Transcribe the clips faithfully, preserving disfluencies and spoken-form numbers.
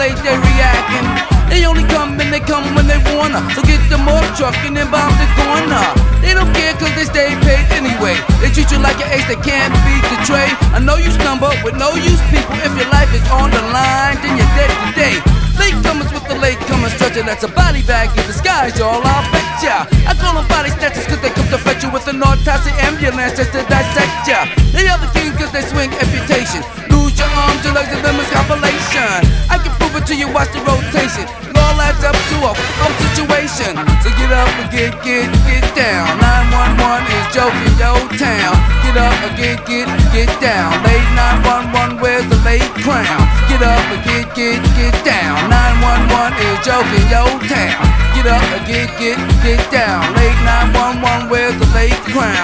day they reacting. They only come and they come when they wanna. So get them off truck and then bomb the corner. They don't care cause they stay paid anyway. They treat you like an ace that can't beat the trade. I know you stumble with no use people. If your life is on the line, then you're dead today. Latecomers with the latecomer stretcher, that's a body bag in disguise, y'all, I'll bet ya. I call them body snatchers cause they come to fetch you with an autopsy ambulance just to dissect ya. They are the king cause they swing amputation. Lose your arms, your legs, and them is compilation. I can prove it to you, watch the rotation. It all adds up to a f***ing situation. So get up and get, get, get down. nine one one is joking your town. Get up and get, get, get down. Late nine one one, where's the late crown? Get up and get, get, get down. nine one one is joking your town. Get up and get, get, get down. Late nine one one, where's the late crown?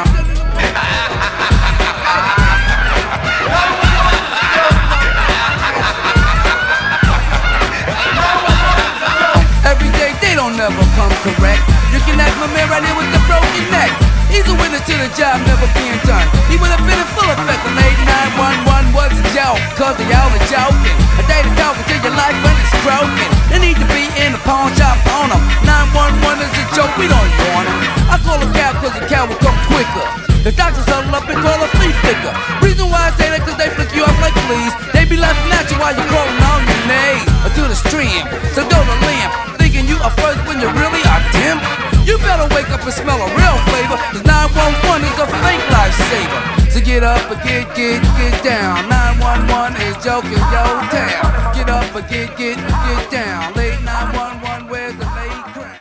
Every day they don't never come correct. You can ask my man right here with the broken neck. He's a witness to the job never being done. He would have been in full effect. The late nine one one was a joke, cause they all are joking. A day to talk until your life when it's broken. They need to be in the pawn shop on them. nine one one is a joke, we don't want them. I call a cab cause the cab will come quicker. The doctors huddle up and call a flea flicker. Reason why I say that cause they flick you off like fleas. They be laughing at you while you're crawling on your knees or to the stream. So go to limp, thinking you are first when you really are dim. You better wake up and smell a real flavor, cause nine one one is a fake lifesaver. So get up and get, get, get down. nine one one is joking your town. Get up and get, get, get down. Late nine one one, where's the late crown?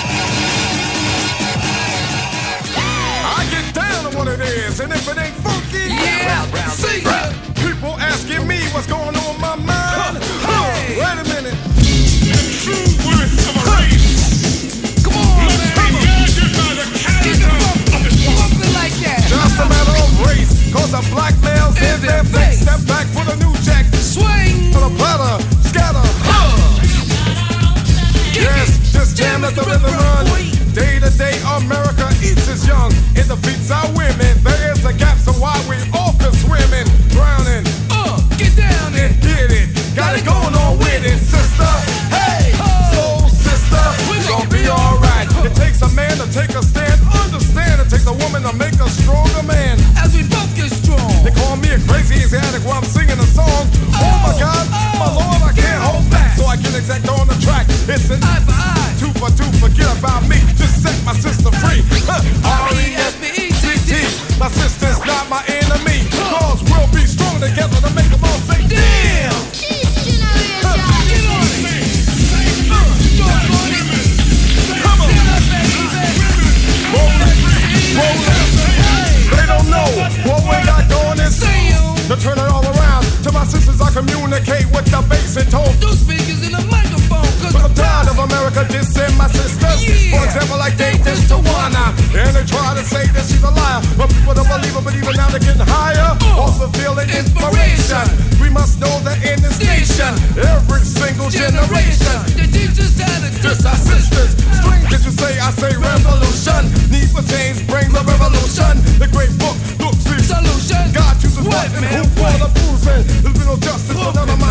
I get down on what it is, and if it ain't funky, yeah, see ya. People asking me what's going on in my mind. Hey. Wait a minute. Just a matter of race, cause a black male in their face. Step back for the new jack. Swing for the platter, scatter. uh. Yes, just jam let the rhythm run. Day to day, America eats its young. In the beats our women, there is a gap, so why we all can swimming, drowning. Uh, get down and get it. Got it going on with it, sister. Hey, soul sister, we gon' be alright. It takes a man to take a stand. Understand, it takes a woman to make a stronger man. As we both get strong. They call me a crazy addict while I'm singing a song. Oh, oh my God, oh, my Lord, I can't hold back. So I get exact on the track. It's an eye for eye, two for two. Forget about me. Just set my sister free. R E S P E T T. My sister's not my enemy. Cause we'll be strong together to make them all say damn. They don't know what we got going is to turn it all around. To my sisters, I communicate with the bass and tone. Those speakers in the microphone. Cause I'm tired of America dissing my sisters. Yeah. For example, like they diss Tawana. And they try to say that she's a liar. But people don't believe her, but even now they're getting higher. Uh, also feeling inspiration. We must know that in this nation, every single generation, they teach us how to diss our sisters. Strange that you say, I say revolution. Need for change brings a revolution. The great book looks for solution. God chooses what, what and man? who for the bruising. There's been no justice for none of my